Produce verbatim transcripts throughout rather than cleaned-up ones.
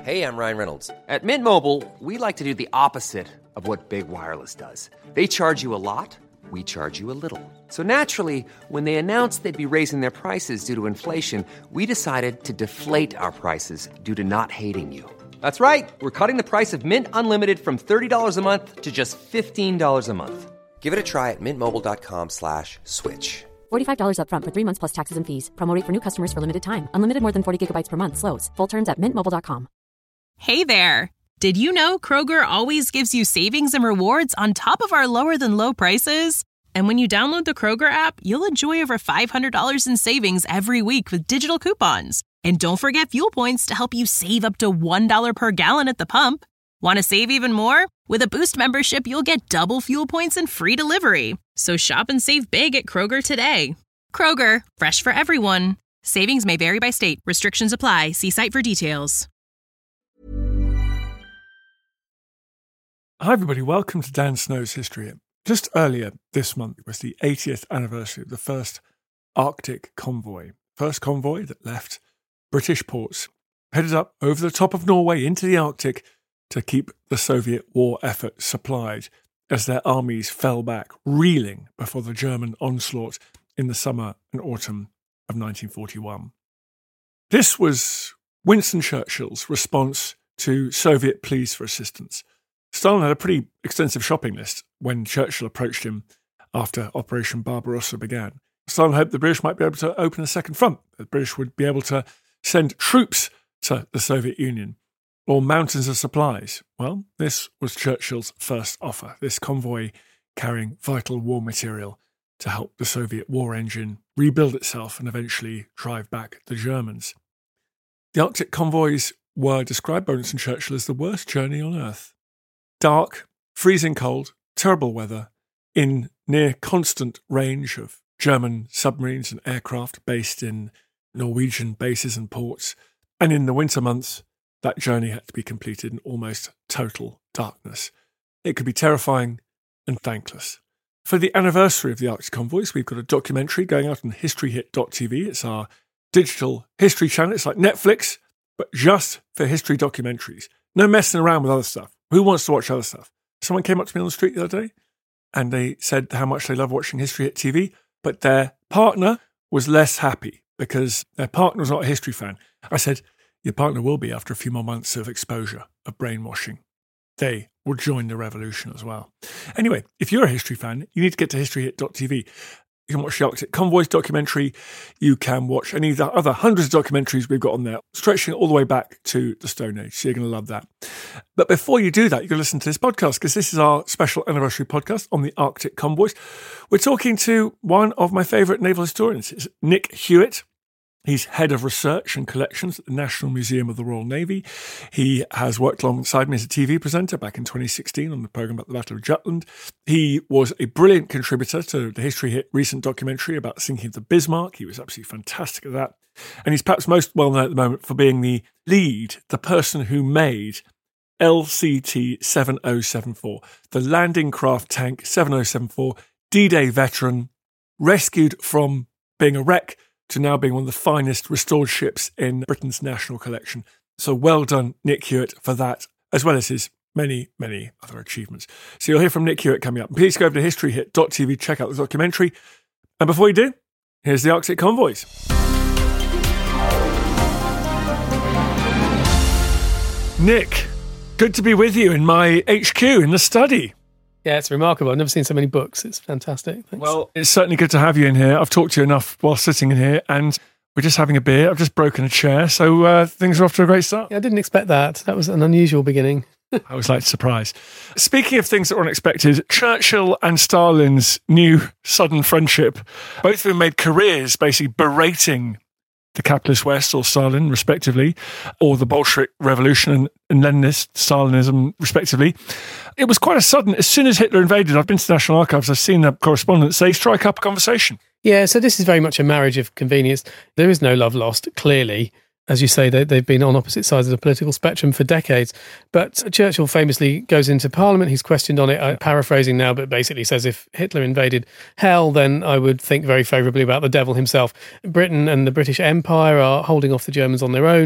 Hey, I'm Ryan Reynolds. At Mint Mobile, we like to do the opposite of what Big Wireless does. They charge you a lot, we charge you a little. So naturally, when they announced they'd be raising their prices due to inflation, we decided to deflate our prices due to not hating you. That's right. We're cutting the price of Mint Unlimited from thirty dollars a month to just fifteen dollars a month. Give it a try at mintmobile.com slash switch. forty-five dollars up front for three months plus taxes and fees. Promo rate for new customers for limited time. Unlimited more than forty gigabytes per month. Slows full terms at mint mobile dot com. Hey there. Did you know Kroger always gives you savings and rewards on top of our lower than low prices? And when you download the Kroger app, you'll enjoy over five hundred dollars in savings every week with digital coupons. And don't forget fuel points to help you save up to one dollar per gallon at the pump. Want to save even more? With a Boost membership, you'll get double fuel points and free delivery. So shop and save big at Kroger today. Kroger, fresh for everyone. Savings may vary by state. Restrictions apply. See site for details. Hi everybody, welcome to Dan Snow's History. Just earlier this month was the eightieth anniversary of the first Arctic convoy. First convoy that left British ports, headed up over the top of Norway into the Arctic to keep the Soviet war effort supplied as their armies fell back, reeling before the German onslaught in the summer and autumn of nineteen forty-one. This was Winston Churchill's response to Soviet pleas for assistance. Stalin had a pretty extensive shopping list when Churchill approached him after Operation Barbarossa began. Stalin hoped the British might be able to open a second front. The British would be able to send troops to the Soviet Union or mountains of supplies. Well, this was Churchill's first offer, this convoy carrying vital war material to help the Soviet war engine rebuild itself and eventually drive back the Germans. The Arctic convoys were described by Winston Churchill as the worst journey on earth. Dark, freezing cold, terrible weather, in near constant range of German submarines and aircraft based in Norwegian bases and ports, and in the winter months, that journey had to be completed in almost total darkness. It could be terrifying and thankless. For the anniversary of the Arctic convoys, we've got a documentary going out on history hit dot t v. It's our digital history channel. It's like Netflix, but just for history documentaries. No messing around with other stuff. Who wants to watch other stuff? Someone came up to me on the street the other day and they said how much they love watching History Hit T V, but their partner was less happy because their partner was not a history fan. I said, your partner will be after a few more months of exposure, of brainwashing. They will join the revolution as well. Anyway, if you're a history fan, you need to get to history hit dot t v. You can watch the Arctic Convoys documentary. You can watch any of the other hundreds of documentaries we've got on there, stretching all the way back to the Stone Age. So you're going to love that. But before you do that, you're going to listen to this podcast because this is our special anniversary podcast on the Arctic Convoys. We're talking to one of my favourite naval historians. It's Nick Hewitt. He's head of research and collections at the National Museum of the Royal Navy. He has worked alongside me as a T V presenter back in twenty sixteen on the programme about the Battle of Jutland. He was a brilliant contributor to the History Hit recent documentary about the sinking of the Bismarck. He was absolutely fantastic at that. And he's perhaps most well known at the moment for being the lead, the person who made L C T seven oh seven four, the landing craft tank seven oh seven four, D-Day veteran, rescued from being a wreck to now being one of the finest restored ships in Britain's national collection. So well done, Nick Hewitt, for that, as well as his many, many other achievements. So you'll hear from Nick Hewitt coming up. Please go over to history hit dot t v, check out the documentary. And before you do, here's the Arctic Convoys. Nick, good to be with you in my H Q, in the study. Yeah, it's remarkable. I've never seen so many books. It's fantastic. Thanks. Well, it's certainly good to have you in here. I've talked to you enough while sitting in here, and we're just having a beer. I've just broken a chair, so uh, things are off to a great start. Yeah, I didn't expect that. That was an unusual beginning. I always like to surprise. Speaking of things that were unexpected, Churchill and Stalin's new sudden friendship, both of them made careers basically berating the capitalist West, or Stalin, respectively, or the Bolshevik Revolution and, and Leninist Stalinism, respectively. It was quite a sudden, as soon as Hitler invaded, I've been to National Archives, I've seen the correspondence, they strike up a conversation. Yeah, so this is very much a marriage of convenience. There is no love lost, clearly. As you say, they, they've been on opposite sides of the political spectrum for decades. But Churchill famously goes into Parliament. He's questioned on it. I'm paraphrasing now, but basically says if Hitler invaded hell, then I would think very favourably about the devil himself. Britain and the British Empire are holding off the Germans on their own.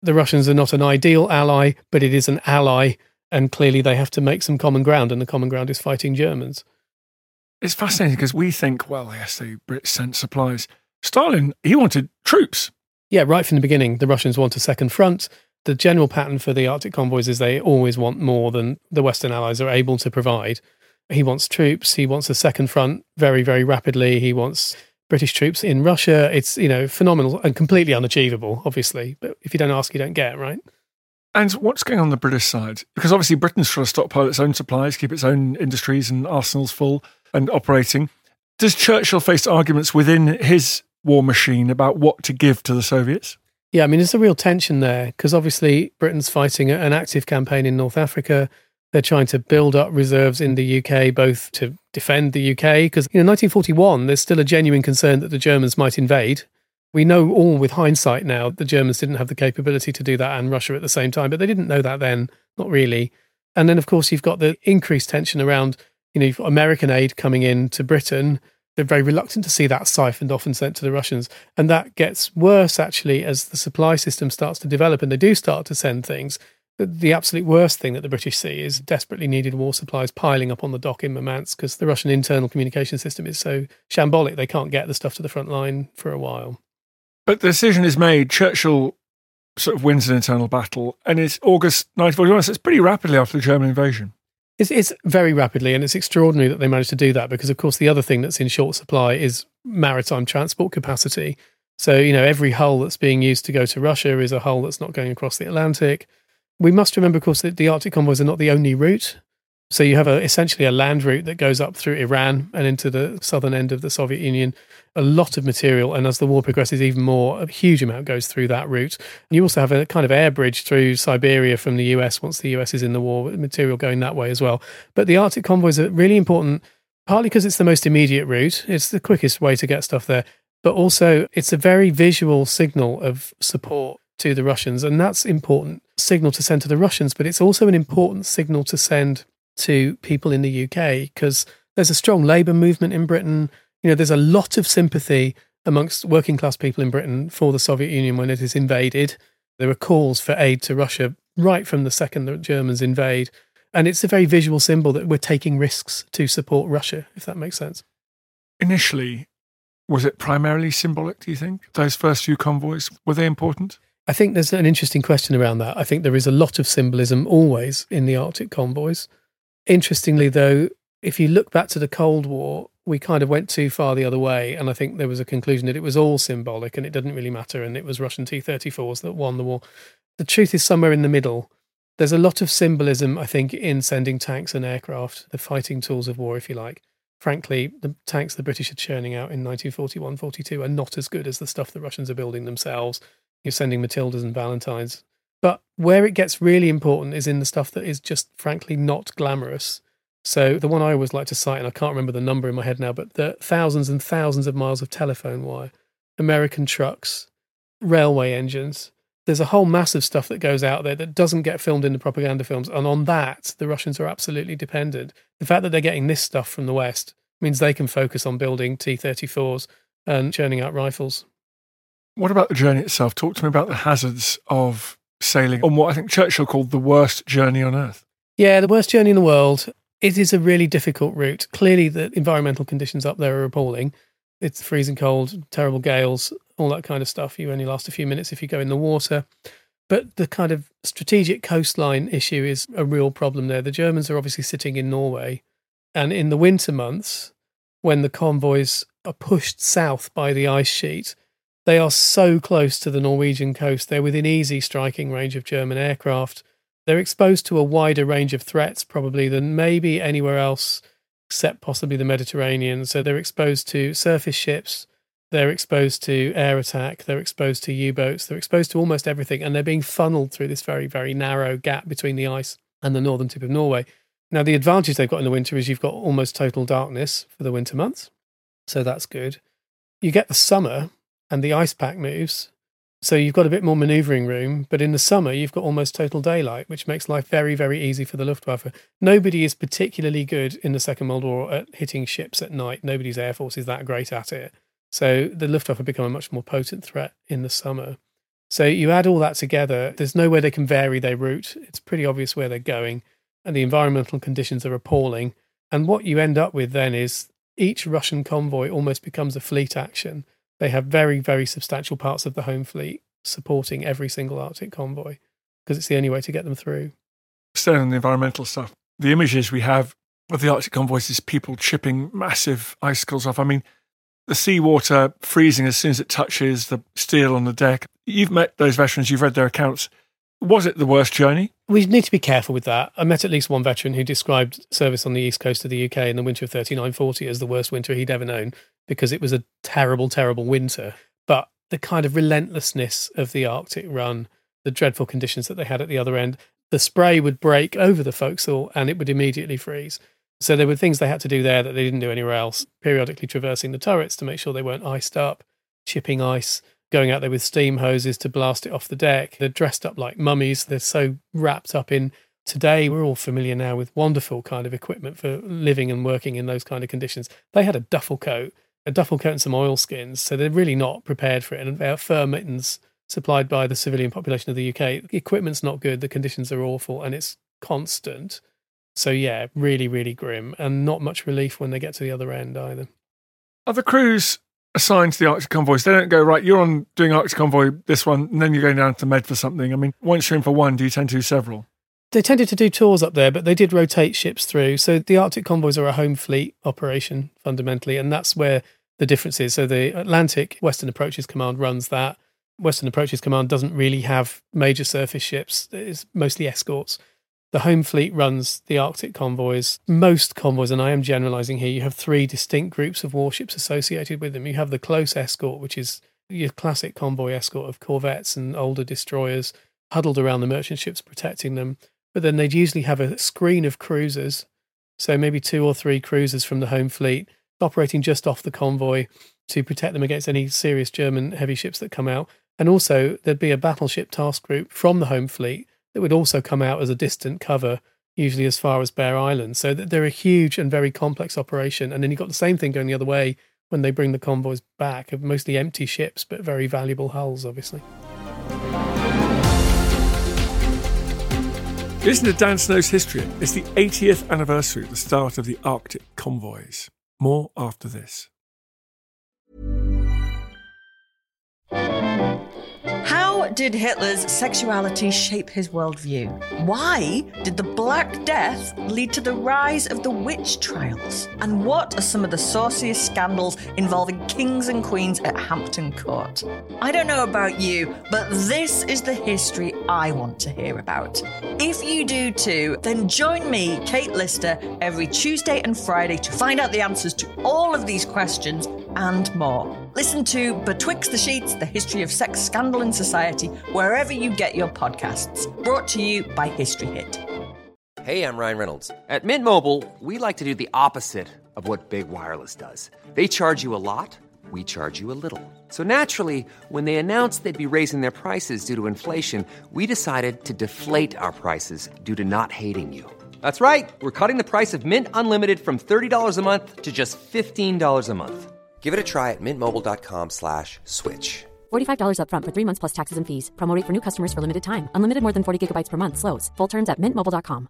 the Russians are not an ideal ally, but it is an ally, and clearly they have to make some common ground, and the common ground is fighting Germans. It's fascinating because we think, well, yes, the Brits sent supplies. Stalin, he wanted troops. Yeah, right from the beginning, the Russians want a second front. The general pattern for the Arctic convoys is they always want more than the Western allies are able to provide. He wants troops. He wants a second front very, very rapidly. He wants British troops in Russia. It's, you know, phenomenal and completely unachievable, obviously. But if you don't ask, you don't get, right? And what's going on the British side? Because obviously Britain's trying to stockpile its own supplies, keep its own industries and arsenals full and operating. Does Churchill face arguments within his war machine about what to give to the Soviets? Yeah, I mean, there's a real tension there because obviously Britain's fighting an active campaign in North Africa. They're trying to build up reserves in the U K, both to defend the U K, because in nineteen forty-one, there's still a genuine concern that the Germans might invade. We know all with hindsight now the Germans didn't have the capability to do that and Russia at the same time, but they didn't know that then, not really. And then, of course, you've got the increased tension around, you know, you've got American aid coming in to Britain. They're very reluctant to see that siphoned off and sent to the Russians. And that gets worse, actually, as the supply system starts to develop and they do start to send things. The absolute worst thing that the British see is desperately needed war supplies piling up on the dock in Murmansk because the Russian internal communication system is so shambolic they can't get the stuff to the front line for a while. But the decision is made. Churchill sort of wins an internal battle, and it's August nineteen forty-one, so it's pretty rapidly after the German invasion. It's, it's very rapidly, and it's extraordinary that they managed to do that because, of course, the other thing that's in short supply is maritime transport capacity. So, you know, every hull that's being used to go to Russia is a hull that's not going across the Atlantic. We must remember, of course, that the Arctic convoys are not the only route. So you have a, essentially a land route that goes up through Iran and into the southern end of the Soviet Union. A lot of material, and as the war progresses even more, a huge amount goes through that route. You also have a kind of air bridge through Siberia from the U S once the U S is in the war, with material going that way as well. But the Arctic convoys are really important, partly because it's the most immediate route. It's the quickest way to get stuff there. But also it's a very visual signal of support to the Russians, and that's important signal to send to the Russians, but it's also an important signal to send to people in the U K because there's a strong labour movement in Britain. You know, there's a lot of sympathy amongst working class people in Britain for the Soviet Union when it is invaded. There are calls for aid to Russia right from the second the Germans invade, and it's a very visual symbol that we're taking risks to support Russia, if that makes sense. Initially, was it primarily symbolic, do you think? Those first few convoys, were they important? I think there's an interesting question around that. I think there is a lot of symbolism always in the Arctic convoys. Interestingly, though, if you look back to the Cold War, we kind of went too far the other way, and I think there was a conclusion that it was all symbolic and it didn't really matter, and it was Russian T thirty-fours that won the war. The truth is somewhere in the middle. There's a lot of symbolism, I think, in sending tanks and aircraft, the fighting tools of war, if you like. Frankly, the tanks the British are churning out in nineteen forty-one forty-two are not as good as the stuff the Russians are building themselves. You're sending Matildas and Valentines. But where it gets really important is in the stuff that is just, frankly, not glamorous. So the one I always like to cite, and I can't remember the number in my head now, but the thousands and thousands of miles of telephone wire, American trucks, railway engines. There's a whole mass of stuff that goes out there that doesn't get filmed in the propaganda films. And on that, the Russians are absolutely dependent. The fact that they're getting this stuff from the West means they can focus on building T thirty-fours and churning out rifles. What about the journey itself? Talk to me about the hazards of sailing on what I think Churchill called the worst journey on Earth. Yeah, the worst journey in the world. It is a really difficult route. Clearly, the environmental conditions up there are appalling. It's freezing cold, terrible gales, all that kind of stuff. You only last a few minutes if you go in the water. But the kind of strategic coastline issue is a real problem there. The Germans are obviously sitting in Norway. And in the winter months, when the convoys are pushed south by the ice sheet, they are so close to the Norwegian coast. They're within easy striking range of German aircraft. They're exposed to a wider range of threats probably than maybe anywhere else, except possibly the Mediterranean. So they're exposed to surface ships, they're exposed to air attack, they're exposed to U-boats, they're exposed to almost everything, and they're being funneled through this very, very narrow gap between the ice and the northern tip of Norway. Now, the advantage they've got in the winter is you've got almost total darkness for the winter months, so that's good. You get the summer, and the ice pack moves, so you've got a bit more manoeuvring room, but in the summer you've got almost total daylight, which makes life very, very easy for the Luftwaffe. Nobody is particularly good in the Second World War at hitting ships at night. Nobody's air force is that great at it. So the Luftwaffe become a much more potent threat in the summer. So you add all that together, there's no way they can vary their route. It's pretty obvious where they're going. And the environmental conditions are appalling. And what you end up with then is each Russian convoy almost becomes a fleet action. They have very, very substantial parts of the home fleet supporting every single Arctic convoy because it's the only way to get them through. Staying on the environmental stuff, the images we have of the Arctic convoys is people chipping massive icicles off. I mean, the seawater freezing as soon as it touches the steel on the deck. You've met those veterans, you've read their accounts. Was it the worst journey? We need to be careful with that. I met at least one veteran who described service on the east coast of the U K in the winter of thirty-nine forty as the worst winter he'd ever known because it was a terrible, terrible winter. But the kind of relentlessness of the Arctic run, the dreadful conditions that they had at the other end, the spray would break over the forecastle and it would immediately freeze. So there were things they had to do there that they didn't do anywhere else, periodically traversing the turrets to make sure they weren't iced up, chipping ice, going out there with steam hoses to blast it off the deck. They're dressed up like mummies. They're so wrapped up in, today we're all familiar now with wonderful kind of equipment for living and working in those kind of conditions. They had a duffel coat, a duffel coat and some oilskins, so they're really not prepared for it. And they have fur mittens supplied by the civilian population of the U K. The equipment's not good, the conditions are awful, and it's constant. So yeah, really, really grim, and not much relief when they get to the other end either. Are the crews assigned to the Arctic convoys? They don't go, right, you're on doing Arctic convoy, this one, and then you're going down to Med for something. I mean, once you're in for one, do you tend to do several? They tended to do tours up there, but they did rotate ships through. So the Arctic convoys are a home fleet operation, fundamentally, and that's where the difference is. So the Atlantic Western Approaches Command runs that. Western Approaches Command doesn't really have major surface ships. It's mostly escorts. The home fleet runs the Arctic convoys. Most convoys, and I am generalising here, you have three distinct groups of warships associated with them. You have the close escort, which is your classic convoy escort of corvettes and older destroyers huddled around the merchant ships protecting them. But then they'd usually have a screen of cruisers, so maybe two or three cruisers from the home fleet operating just off the convoy to protect them against any serious German heavy ships that come out. And also there'd be a battleship task group from the home fleet that would also come out as a distant cover, usually as far as Bear Island. So that they're a huge and very complex operation. And then you've got the same thing going the other way when they bring the convoys back, of mostly empty ships, but very valuable hulls, obviously. Listen to Dan Snow's History. It's the eightieth anniversary of the start of the Arctic convoys. More after this. How did Hitler's sexuality shape his worldview? Why did the Black Death lead to the rise of the witch trials? And what are some of the sauciest scandals involving kings and queens at Hampton Court? I don't know about you, but this is the history I want to hear about. If you do too, then join me, Kate Lister, every Tuesday and Friday to find out the answers to all of these questions and more. Listen to Betwixt the Sheets, the history of sex, scandal and society, wherever you get your podcasts. Brought to you by History Hit. Hey, I'm Ryan Reynolds. At Mint Mobile, we like to do the opposite of what Big Wireless does. They charge you a lot, we charge you a little. So naturally, when they announced they'd be raising their prices due to inflation, we decided to deflate our prices due to not hating you. That's right. We're cutting the price of Mint Unlimited from thirty dollars a month to just fifteen dollars a month. Give it a try at mintmobile.com slash switch. forty-five dollars up front for three months plus taxes and fees. Promo rate for new customers for limited time. Unlimited more than forty gigabytes per month slows. Full terms at mint mobile dot com.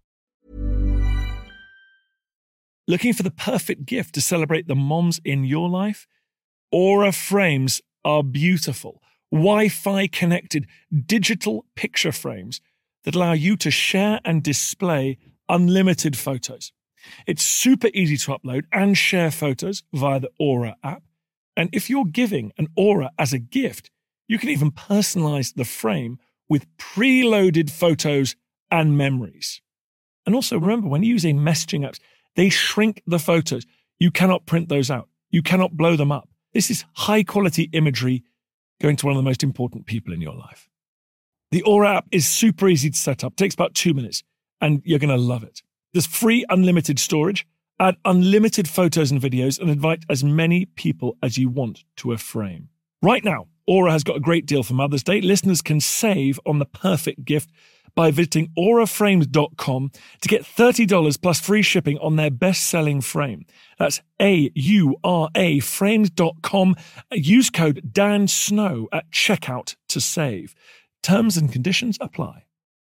Looking for the perfect gift to celebrate the moms in your life? Aura frames are beautiful, Wi-Fi connected digital picture frames that allow you to share and display unlimited photos. It's super easy to upload and share photos via the Aura app. And if you're giving an Aura as a gift, you can even personalize the frame with preloaded photos and memories. And also remember, when using messaging apps, they shrink the photos. You cannot print those out. You cannot blow them up. This is high quality imagery going to one of the most important people in your life. The Aura app is super easy to set up. It takes about two minutes and you're going to love it. There's free unlimited storage, add unlimited photos and videos, and invite as many people as you want to a frame. Right now, Aura has got a great deal for Mother's Day. Listeners can save on the perfect gift by visiting aura frames dot com to get thirty dollars plus free shipping on their best-selling frame. That's A U R A frames dot com. Use code Dan Snow at checkout to save. Terms and conditions apply.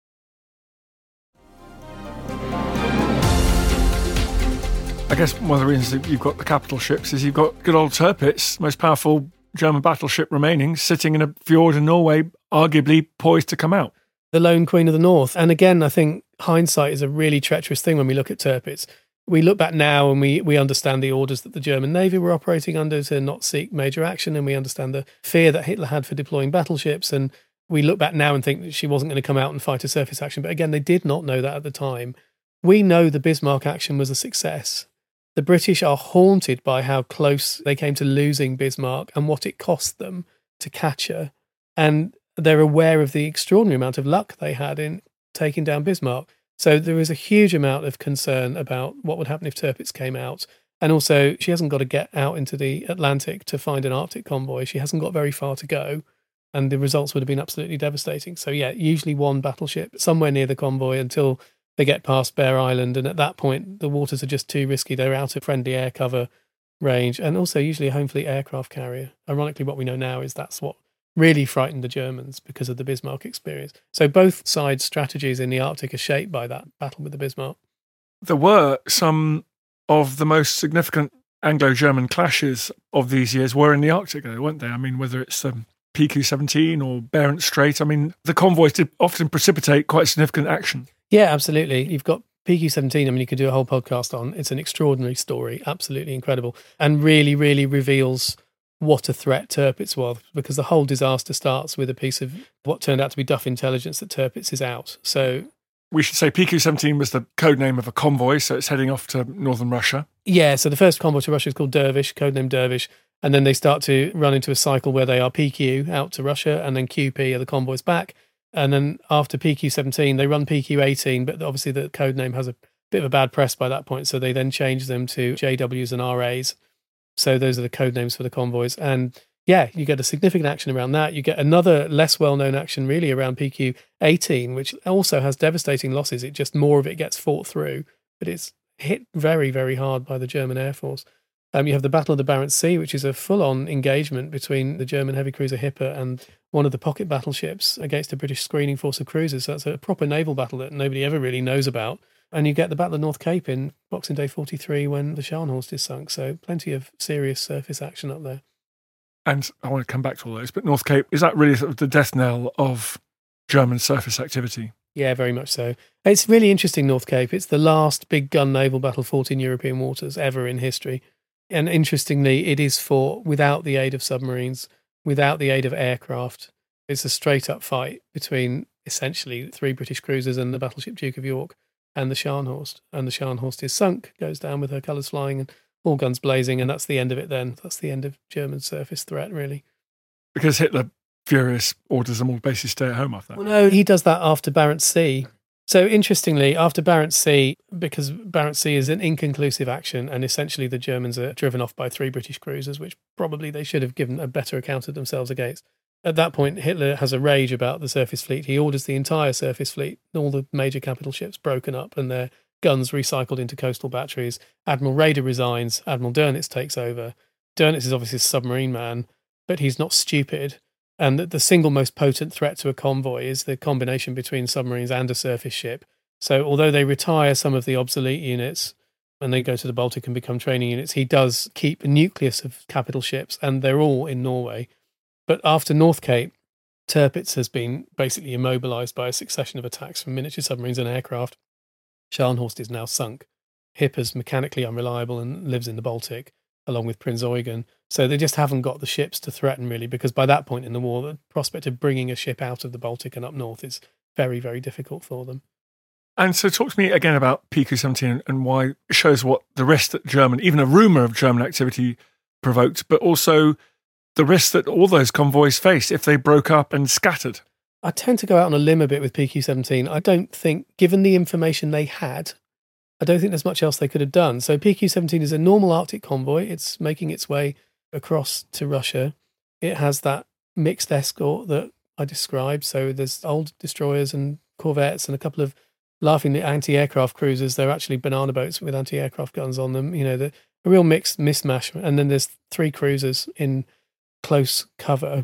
I guess one of the reasons that you've got the capital ships is you've got good old Tirpitz, most powerful German battleship remaining, sitting in a fjord in Norway, arguably poised to come out. The lone queen of the north. And again, I think hindsight is a really treacherous thing when we look at Tirpitz. We look back now and we, we understand the orders that the German Navy were operating under to not seek major action, and we understand the fear that Hitler had for deploying battleships, and we look back now and think that she wasn't going to come out and fight a surface action. But again, they did not know that at the time. We know the Bismarck action was a success. The British are haunted by how close they came to losing Bismarck and what it cost them to catch her. And they're aware of the extraordinary amount of luck they had in taking down Bismarck. So there is a huge amount of concern about what would happen if Tirpitz came out. And also, she hasn't got to get out into the Atlantic to find an Arctic convoy. She hasn't got very far to go. And the results would have been absolutely devastating. So yeah, usually one battleship somewhere near the convoy until they get past Bear Island, and at that point, the waters are just too risky. They're out of friendly air cover range, and also usually a home fleet aircraft carrier. Ironically, what we know now is that's what really frightened the Germans because of the Bismarck experience. So both sides' strategies in the Arctic are shaped by that battle with the Bismarck. There were some of the most significant Anglo-German clashes of these years were in the Arctic, though, weren't they? I mean, whether it's um, P Q seventeen or Barents Strait, I mean, the convoys did often precipitate quite significant action. Yeah, absolutely. You've got P Q seventeen, I mean, you could do a whole podcast on. It's an extraordinary story, absolutely incredible, and really, really reveals what a threat Tirpitz was, because the whole disaster starts with a piece of what turned out to be Duff intelligence that Tirpitz is out. So we should say P Q seventeen was the code name of a convoy, so it's heading off to northern Russia. Yeah, so the first convoy to Russia is called Dervish, codename Dervish, and then they start to run into a cycle where they are P Q out to Russia, and then Q P are the convoys back. And then after P Q seventeen, they run P Q eighteen, but obviously the code name has a bit of a bad press by that point, so they then change them to J Ws and R As. So those are the code names for the convoys. And yeah, you get a significant action around that. You get another less well-known action really around P Q eighteen, which also has devastating losses. It just, more of it gets fought through, but it's hit very, very hard by the German Air Force. Um, you have the Battle of the Barents Sea, which is a full-on engagement between the German heavy cruiser Hipper and one of the pocket battleships against a British screening force of cruisers. So that's a proper naval battle that nobody ever really knows about. And you get the Battle of North Cape in Boxing Day forty-three when the Scharnhorst is sunk. So plenty of serious surface action up there. And I want to come back to all those, but North Cape, is that really sort of the death knell of German surface activity? Yeah, very much so. It's really interesting, North Cape. It's the last big gun naval battle fought in European waters ever in history. And interestingly, it is fought without the aid of submarines, without the aid of aircraft. It's a straight-up fight between essentially three British cruisers and the battleship Duke of York and the Scharnhorst. And the Scharnhorst is sunk, goes down with her colours flying and all guns blazing, and that's the end of it then. That's the end of German surface threat, really. Because Hitler, furious, orders them all basically stay at home after that. Well, no, he does that after Barents Sea. So interestingly, after Barents Sea, because Barents Sea is an inconclusive action, and essentially the Germans are driven off by three British cruisers, which probably they should have given a better account of themselves against. At that point, Hitler has a rage about the surface fleet. He orders the entire surface fleet, all the major capital ships broken up and their guns recycled into coastal batteries. Admiral Raeder resigns. Admiral Dönitz takes over. Dönitz is obviously a submarine man, but he's not stupid. And the single most potent threat to a convoy is the combination between submarines and a surface ship. So although they retire some of the obsolete units and they go to the Baltic and become training units, he does keep a nucleus of capital ships, and they're all in Norway. But after North Cape, Tirpitz has been basically immobilised by a succession of attacks from miniature submarines and aircraft. Scharnhorst is now sunk. Hipper's mechanically unreliable and lives in the Baltic, along with Prinz Eugen. So they just haven't got the ships to threaten, really, because by that point in the war, the prospect of bringing a ship out of the Baltic and up north is very, very difficult for them. And so talk to me again about P Q seventeen and why it shows what the risk that German, even a rumour of German activity provoked, but also the risk that all those convoys face if they broke up and scattered. I tend to go out on a limb a bit with P Q seventeen. I don't think, given the information they had, I don't think there's much else they could have done. So P Q seventeen is a normal Arctic convoy. It's making its way across to Russia. It has that mixed escort that I described. So there's old destroyers and corvettes and a couple of laughingly anti-aircraft cruisers. They're actually banana boats with anti-aircraft guns on them. You know, the, a real mixed mismatch. And then there's three cruisers in close cover.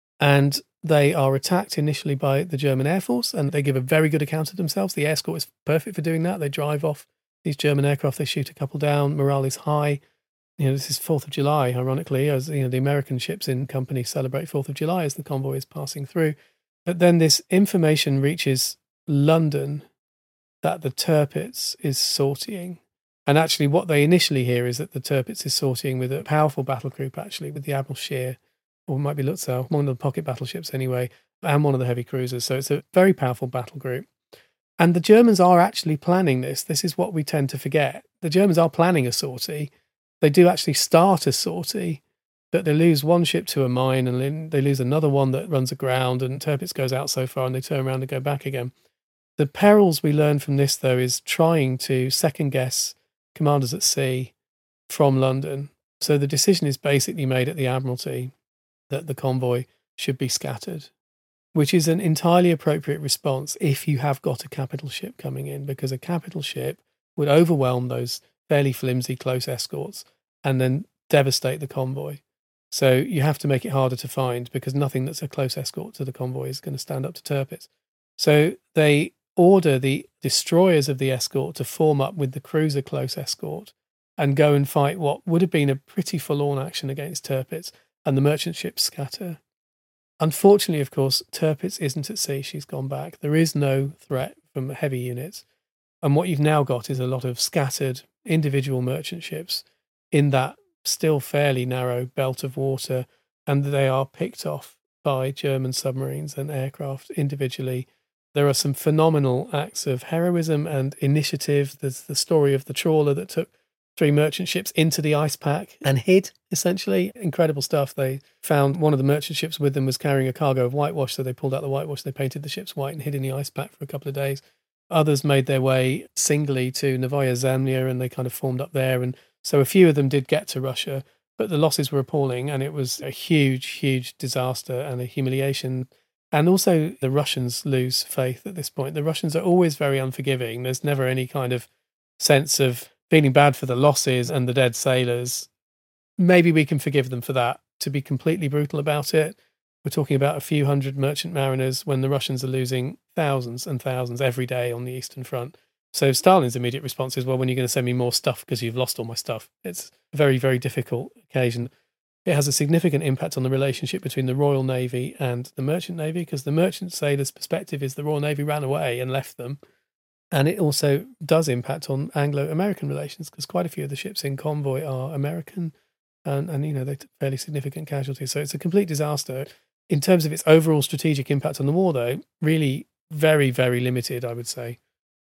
And they are attacked initially by the German Air Force, and they give a very good account of themselves. The escort is perfect for doing that. They drive off these German aircraft. They shoot a couple down. Morale is high. You know, this is fourth of July, ironically, as you know, the American ships in company celebrate fourth of July as the convoy is passing through. But then this information reaches London that the Tirpitz is sortying. And actually what they initially hear is that the Tirpitz is sortying with a powerful battle group, actually, with the Admiral Scheer, or it might be Lutzow, one of the pocket battleships anyway, and one of the heavy cruisers. So it's a very powerful battle group. And the Germans are actually planning this. This is what we tend to forget. The Germans are planning a sortie. They do actually start a sortie, but they lose one ship to a mine, and then they lose another one that runs aground, and Tirpitz goes out so far and they turn around and go back again. The perils we learn from this, though, is trying to second-guess commanders at sea from London. So the decision is basically made at the Admiralty that the convoy should be scattered, which is an entirely appropriate response if you have got a capital ship coming in, because a capital ship would overwhelm those fairly flimsy close escorts and then devastate the convoy. So you have to make it harder to find, because nothing that's a close escort to the convoy is going to stand up to Tirpitz. So they order the destroyers of the escort to form up with the cruiser close escort and go and fight what would have been a pretty forlorn action against Tirpitz, and the merchant ships scatter. Unfortunately, of course, Tirpitz isn't at sea. She's gone back. There is no threat from heavy units. And what you've now got is a lot of scattered individual merchant ships in that still fairly narrow belt of water, and they are picked off by German submarines and aircraft individually. There are some phenomenal acts of heroism and initiative. There's the story of the trawler that took three merchant ships into the ice pack and hid, essentially. Incredible stuff. They found one of the merchant ships with them was carrying a cargo of whitewash, so they pulled out the whitewash, they painted the ships white and hid in the ice pack for a couple of days. Others made their way singly to Novaya Zemlya, and they kind of formed up there. And so a few of them did get to Russia, but the losses were appalling, and it was a huge, huge disaster and a humiliation. And also the Russians lose faith at this point. The Russians are always very unforgiving. There's never any kind of sense of feeling bad for the losses and the dead sailors. Maybe we can forgive them for that. To be completely brutal about it, we're talking about a few hundred merchant mariners when the Russians are losing thousands and thousands every day on the Eastern Front. So Stalin's immediate response is, well, when are you going to send me more stuff because you've lost all my stuff? It's a very, very difficult occasion. It has a significant impact on the relationship between the Royal Navy and the Merchant Navy, because the merchant sailors' perspective is the Royal Navy ran away and left them. And it also does impact on Anglo-American relations, because quite a few of the ships in convoy are American, and, and you know, they took fairly significant casualties. So it's a complete disaster. In terms of its overall strategic impact on the war, though, really very, very limited, I would say.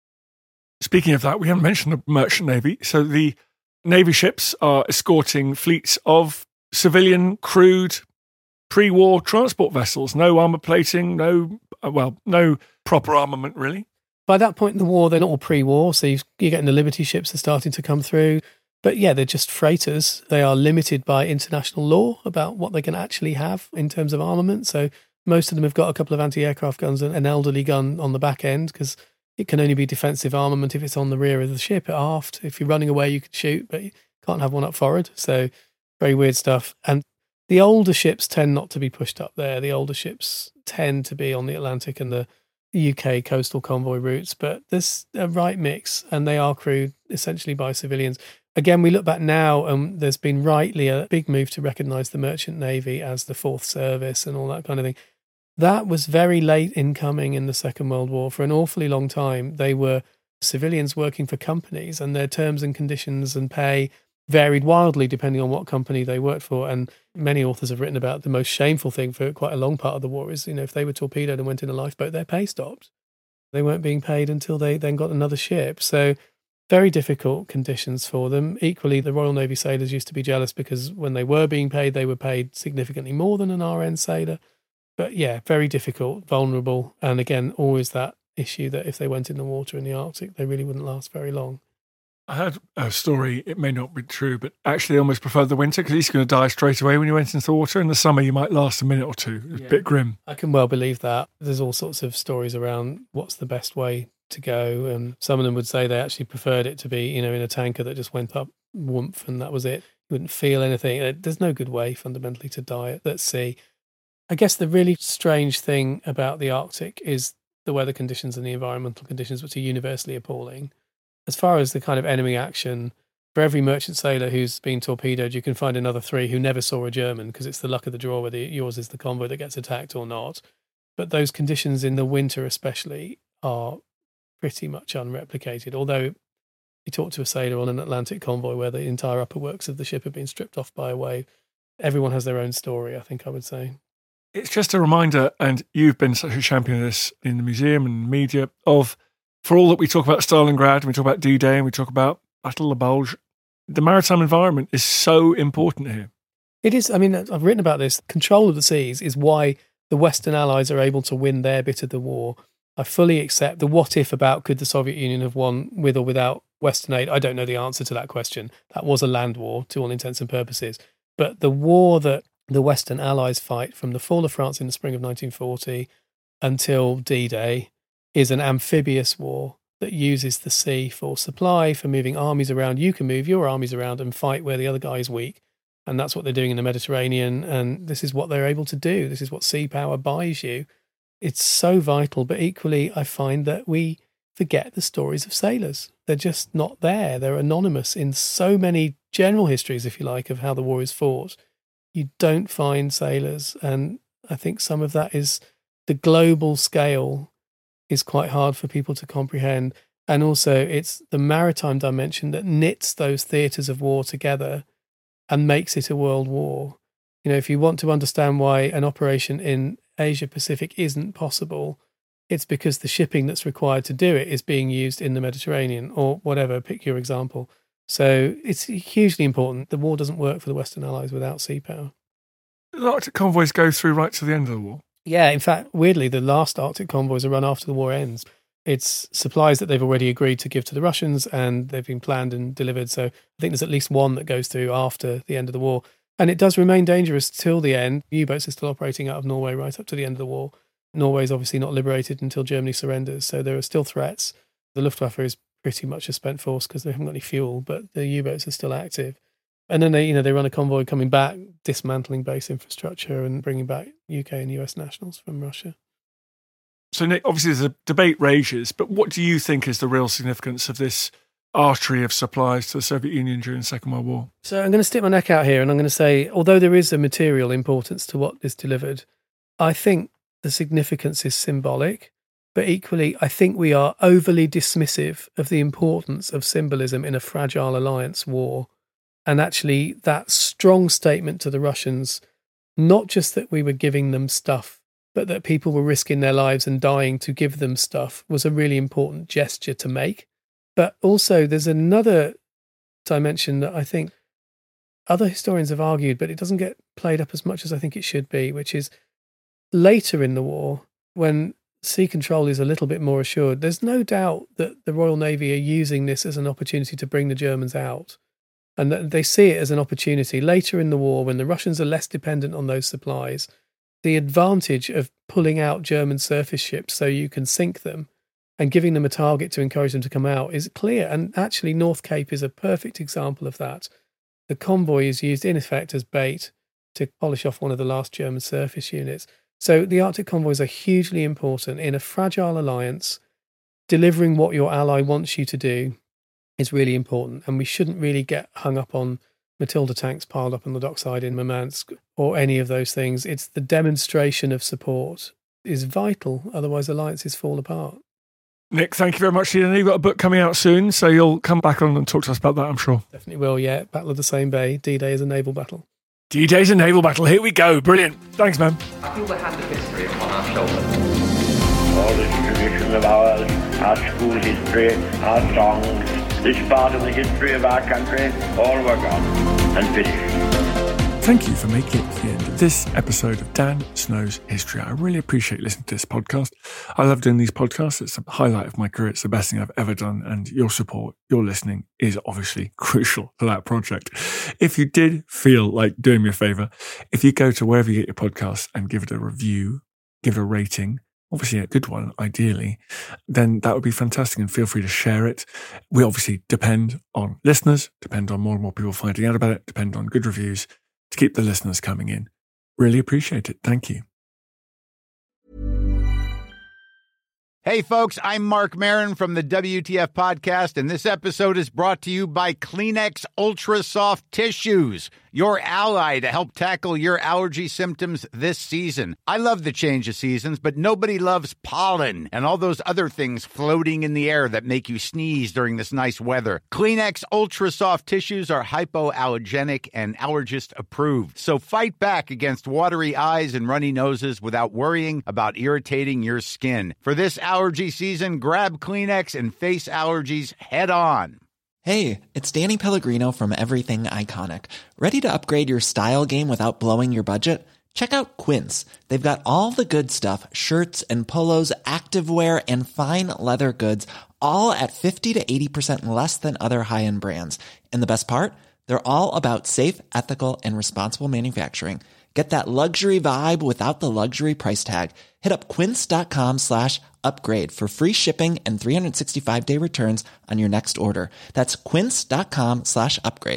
Speaking of that, we haven't mentioned the Merchant Navy. So the Navy ships are escorting fleets of civilian, crewed, pre-war transport vessels. No armour plating, no, well, no proper armament, really. By that point in the war, they're not all pre-war, so you're getting the Liberty ships are starting to come through. But yeah, they're just freighters. They are limited by international law about what they can actually have in terms of armament. So most of them have got a couple of anti-aircraft guns and an elderly gun on the back end, because it can only be defensive armament if it's on the rear of the ship at aft. If you're running away, you can shoot, but you can't have one up forward. So very weird stuff. And the older ships tend not to be pushed up there. The older ships tend to be on the Atlantic and the U K coastal convoy routes, but there's a right mix, and they are crewed essentially by civilians. Again, we look back now, and there's been rightly a big move to recognise the Merchant Navy as the fourth service and all that kind of thing. That was very late in coming in the Second World War. For an awfully long time, they were civilians working for companies, and their terms and conditions and pay varied wildly depending on what company they worked for. And many authors have written about the most shameful thing for quite a long part of the war is, you know, if they were torpedoed and went in a lifeboat, their pay stopped. They weren't being paid until they then got another ship. So very difficult conditions for them. Equally, the Royal Navy sailors used to be jealous because when they were being paid, they were paid significantly more than an R N sailor. But yeah, very difficult, vulnerable. And again, always that issue that if they went in the water in the Arctic, they really wouldn't last very long. I heard a story, it may not be true, but actually I almost preferred the winter because he's going to die straight away when you went into the water. In the summer, you might last a minute or two. It's yeah. a bit grim. I can well believe that. There's all sorts of stories around what's the best way to go. And some of them would say they actually preferred it to be, you know, in a tanker that just went up, whoomph, and that was it. You wouldn't feel anything. There's no good way, fundamentally, to die at sea. I guess the really strange thing about the Arctic is the weather conditions and the environmental conditions, which are universally appalling. As far as the kind of enemy action, for every merchant sailor who's been torpedoed, you can find another three who never saw a German, because it's the luck of the draw whether yours is the convoy that gets attacked or not. But those conditions in the winter especially are pretty much unreplicated. Although you talk to a sailor on an Atlantic convoy where the entire upper works of the ship have been stripped off by a wave, everyone has their own story, I think I would say. It's just a reminder, and you've been such a champion of this in the museum and media, of for all that we talk about Stalingrad and we talk about D-Day and we talk about Battle of the Bulge, the maritime environment is so important here. It is. I mean, I've written about this. Control of the seas is why the Western Allies are able to win their bit of the war. I fully accept the what if about could the Soviet Union have won with or without Western aid. I don't know the answer to that question. That was a land war to all intents and purposes. But the war that the Western Allies fight from the fall of France in the spring of nineteen forty until D-Day is an amphibious war that uses the sea for supply, for moving armies around. You can move your armies around and fight where the other guy is weak. And that's what they're doing in the Mediterranean. And this is what they're able to do. This is what sea power buys you. It's so vital. But equally, I find that we forget the stories of sailors. They're just not there. They're anonymous in so many general histories, if you like, of how the war is fought. You don't find sailors. And I think some of that is the global scale is quite hard for people to comprehend. And also it's the maritime dimension that knits those theatres of war together and makes it a world war. You know, if you want to understand why an operation in Asia Pacific isn't possible, it's because the shipping that's required to do it is being used in the Mediterranean or whatever, pick your example. So it's hugely important. The war doesn't work for the Western Allies without sea power. The Arctic convoys go through right to the end of the war. Yeah, in fact, weirdly, the last Arctic convoys are run after the war ends. It's supplies that they've already agreed to give to the Russians, and they've been planned and delivered. So I think there's at least one that goes through after the end of the war. And it does remain dangerous till the end. U-boats are still operating out of Norway right up to the end of the war. Norway is obviously not liberated until Germany surrenders, so there are still threats. The Luftwaffe is pretty much a spent force because they haven't got any fuel, but the U-boats are still active. And then they, you know, they run a convoy coming back, dismantling base infrastructure and bringing back U K and U S nationals from Russia. So, Nick, obviously there's a debate rages, but what do you think is the real significance of this artery of supplies to the Soviet Union during the Second World War? So I'm going to stick my neck out here and I'm going to say, although there is a material importance to what is delivered, I think the significance is symbolic, but equally I think we are overly dismissive of the importance of symbolism in a fragile alliance war. And actually that strong statement to the Russians, not just that we were giving them stuff, but that people were risking their lives and dying to give them stuff, was a really important gesture to make. But also there's another dimension that I think other historians have argued, but it doesn't get played up as much as I think it should be, which is later in the war, when sea control is a little bit more assured, there's no doubt that the Royal Navy are using this as an opportunity to bring the Germans out. And that they see it as an opportunity later in the war, when the Russians are less dependent on those supplies. The advantage of pulling out German surface ships so you can sink them and giving them a target to encourage them to come out is clear. And actually North Cape is a perfect example of that. The convoy is used in effect as bait to polish off one of the last German surface units. So the Arctic convoys are hugely important in a fragile alliance. Delivering what your ally wants you to do is really important. And we shouldn't really get hung up on Matilda tanks piled up on the dockside in Murmansk or any of those things. It's the demonstration of support is vital. Otherwise, alliances fall apart. Nick, thank you very much. You've got a book coming out soon, so you'll come back on and talk to us about that, I'm sure. Definitely will, yeah. Battle of the Same Bay. D-Day is a naval battle. D-Day is a naval battle. Here we go. Brilliant. Thanks, man. I feel the hand of history upon our shoulders. All this tradition of ours, our school history, our songs, this part of the history of our country, all were gone and finished. Thank you for making it to the end of this episode of Dan Snow's History. I really appreciate listening to this podcast. I love doing these podcasts. It's a highlight of my career. It's the best thing I've ever done. And your support, your listening is obviously crucial to that project. If you did feel like doing me a favour, if you go to wherever you get your podcasts and give it a review, give it a rating, obviously a good one, ideally, then that would be fantastic, and feel free to share it. We obviously depend on listeners, depend on more and more people finding out about it, depend on good reviews to keep the listeners coming in. Really appreciate it. Thank you. Hey folks, I'm Mark Maron from the W T F podcast, and this episode is brought to you by Kleenex Ultra Soft Tissues, your ally to help tackle your allergy symptoms this season. I love the change of seasons, but nobody loves pollen and all those other things floating in the air that make you sneeze during this nice weather. Kleenex Ultra Soft Tissues are hypoallergenic and allergist approved, so fight back against watery eyes and runny noses without worrying about irritating your skin. For this allergy season, grab Kleenex and face allergies head on. Hey, it's Danny Pellegrino from Everything Iconic. Ready to upgrade your style game without blowing your budget? Check out Quince. They've got all the good stuff, shirts and polos, activewear, and fine leather goods, all at fifty to eighty percent less than other high-end brands. And the best part? They're all about safe, ethical, and responsible manufacturing. Get that luxury vibe without the luxury price tag. Hit up quince.com slash upgrade for free shipping and three sixty-five day returns on your next order. That's quince.com slash upgrade.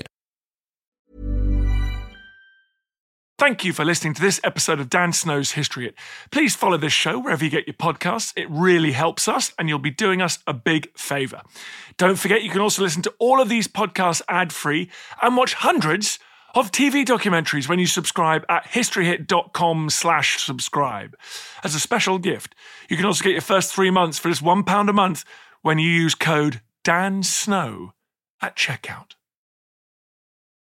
Thank you for listening to this episode of Dan Snow's History Hit. Please follow this show wherever you get your podcasts. It really helps us, and you'll be doing us a big favour. Don't forget, you can also listen to all of these podcasts ad-free and watch hundreds of T V documentaries when you subscribe at historyhit.com slash subscribe. As a special gift, you can also get your first three months for just one pound a month when you use code DANSNOW at checkout.